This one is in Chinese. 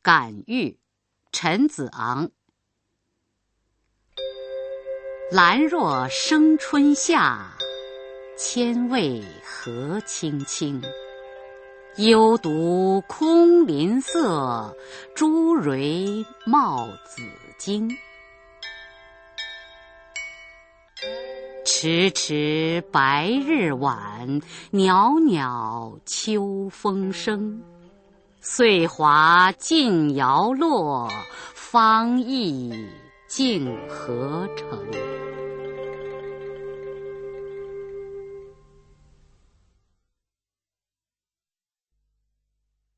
感遇，陈子昂。兰若生春夏，千味何青青。幽独空林色，朱蕤冒紫荆。迟迟白日晚，袅袅秋风生。岁华尽摇落，芳意竟何成？